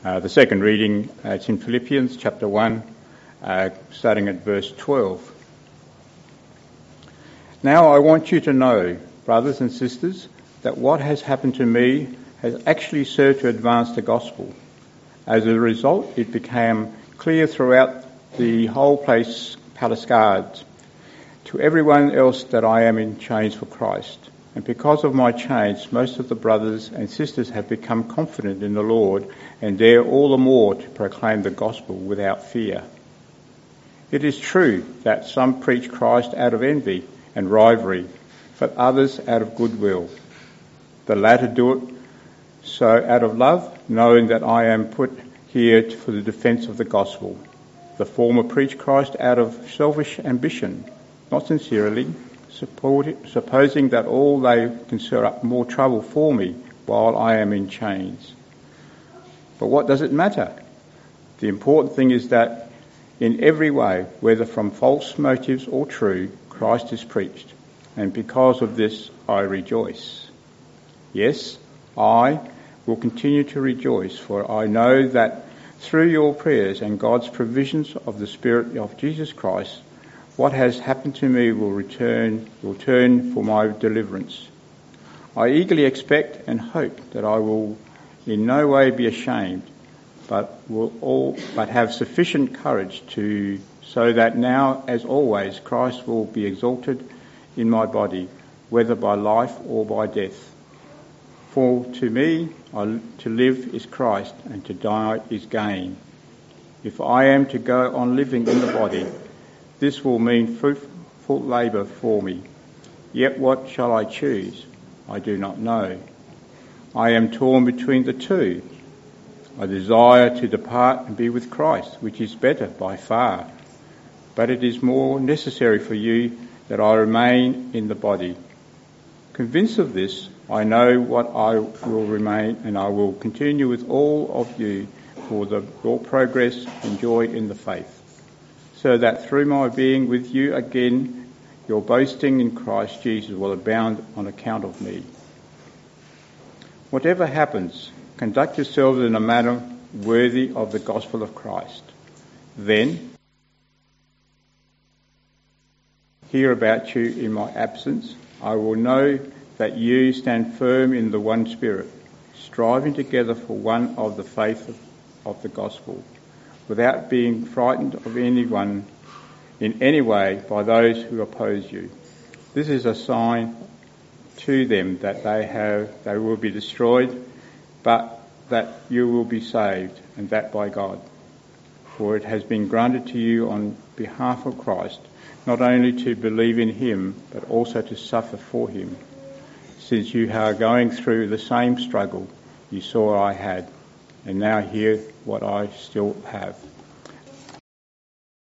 The second reading is in Philippians chapter 1, starting at verse 12. Now I want you to know, brothers and sisters, that what has happened to me has actually served to advance the gospel. As a result, it became clear throughout the whole palace guards to everyone else that I am in chains for Christ. And because of my chains, most of the brothers and sisters have become confident in the Lord and dare all the more to proclaim the gospel without fear. It is true that some preach Christ out of envy and rivalry, but others out of goodwill. The latter do it so out of love, knowing that I am put here for the defence of the gospel. The former preach Christ out of selfish ambition, not sincerely, supposing that all they can stir up more trouble for me while I am in chains. But what does it matter? The important thing is that in every way, whether from false motives or true, Christ is preached, and because of this I rejoice. Yes, I will continue to rejoice, for I know that through your prayers and God's provisions of the Spirit of Jesus Christ, what has happened to me will turn for my deliverance. I eagerly expect and hope that I will in no way be ashamed, but have sufficient courage so that now, as always, Christ will be exalted in my body, whether by life or by death. For to me, to live is Christ, and to die is gain. If I am to go on living in the body, this will mean fruitful labour for me. Yet what shall I choose? I do not know. I am torn between the two. I desire to depart and be with Christ, which is better by far. But it is more necessary for you that I remain in the body. Convinced of this, I know what I will remain, and I will continue with all of you for your progress and joy in the faith, so that through my being with you again, your boasting in Christ Jesus will abound on account of me. Whatever happens, conduct yourselves in a manner worthy of the gospel of Christ. Then, hear about you in my absence, I will know that you stand firm in the one Spirit, striving together for one of the faith of the gospel, without being frightened of anyone in any way by those who oppose you. This is a sign to them that they will be destroyed, but that you will be saved, and that by God. For it has been granted to you on behalf of Christ, not only to believe in him, but also to suffer for him, since you are going through the same struggle you saw I had, and now hear what I still have.